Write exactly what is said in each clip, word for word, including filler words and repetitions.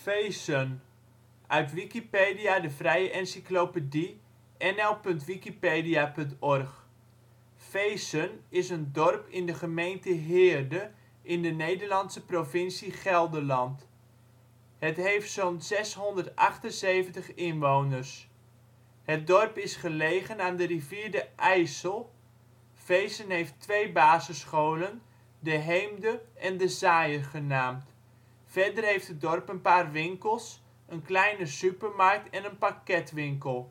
Veessen, uit Wikipedia, de vrije encyclopedie. N L punt wikipedia punt org. Veessen is een dorp in de gemeente Heerde in de Nederlandse provincie Gelderland. Het heeft zo 'n zeshonderdachtenzeventig inwoners. Het dorp is gelegen aan de rivier de IJssel. Veessen heeft twee basisscholen, De Heemde en De Zaaier genaamd. Verder heeft het dorp een paar winkels, een kleine supermarkt en een parketwinkel.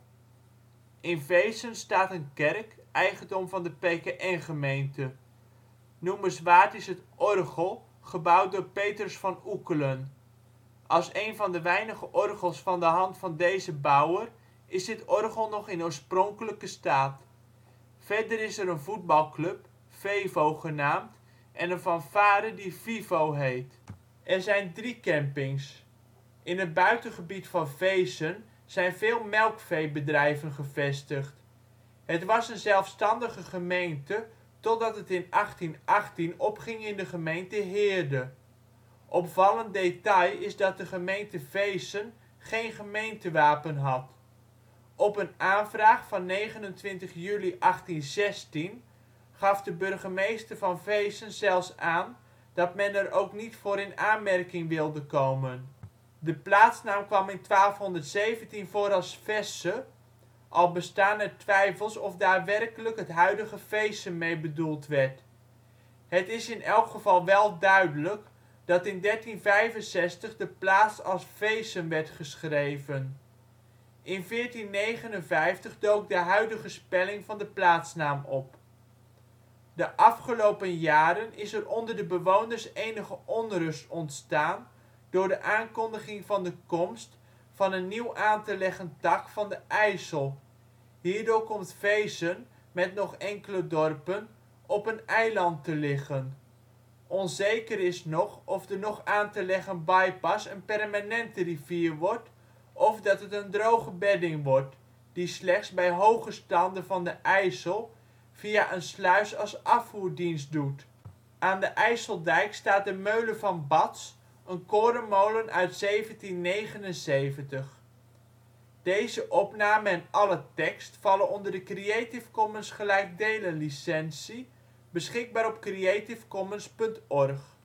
In Veessen staat een kerk, eigendom van de P K N-gemeente. Noemenswaard is het orgel, gebouwd door Petrus van Oeckelen. Als een van de weinige orgels van de hand van deze bouwer is dit orgel nog in oorspronkelijke staat. Verder is er een voetbalclub, Vevo genaamd, en een fanfare die Vivo heet. Er zijn drie campings. In het buitengebied van Veessen zijn veel melkveebedrijven gevestigd. Het was een zelfstandige gemeente totdat het in achttien achttien opging in de gemeente Heerde. Opvallend detail is dat de gemeente Veessen geen gemeentewapen had. Op een aanvraag van negenentwintig juli achttienzestien gaf de burgemeester van Veessen zelfs aan dat men er ook niet voor in aanmerking wilde komen. De plaatsnaam kwam in twaalfhonderdzeventien voor als Vesse, al bestaan er twijfels of daar werkelijk het huidige Veessen mee bedoeld werd. Het is in elk geval wel duidelijk dat in dertien vijfenzestig de plaats als Veessen werd geschreven. In veertien negenenvijftig dook de huidige spelling van de plaatsnaam op. De afgelopen jaren is er onder de bewoners enige onrust ontstaan door de aankondiging van de komst van een nieuw aan te leggen tak van de IJssel. Hierdoor komt Veessen, met nog enkele dorpen, op een eiland te liggen. Onzeker is nog of de nog aan te leggen bypass een permanente rivier wordt of dat het een droge bedding wordt, die slechts bij hoge standen van de IJssel via een sluis als afvoer dienst doet. Aan de IJsseldijk staat de Mölle van Bats, een korenmolen uit zeventien negenenzeventig. Deze opname en alle tekst vallen onder de Creative Commons gelijkdelen licentie, beschikbaar op creativecommons punt org.